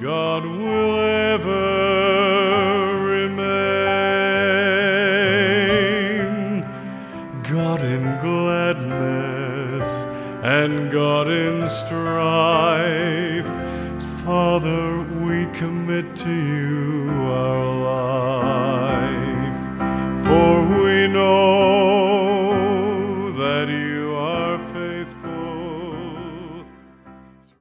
God will ever remain. God in gladness and God in strife, Father, we commit to you our life.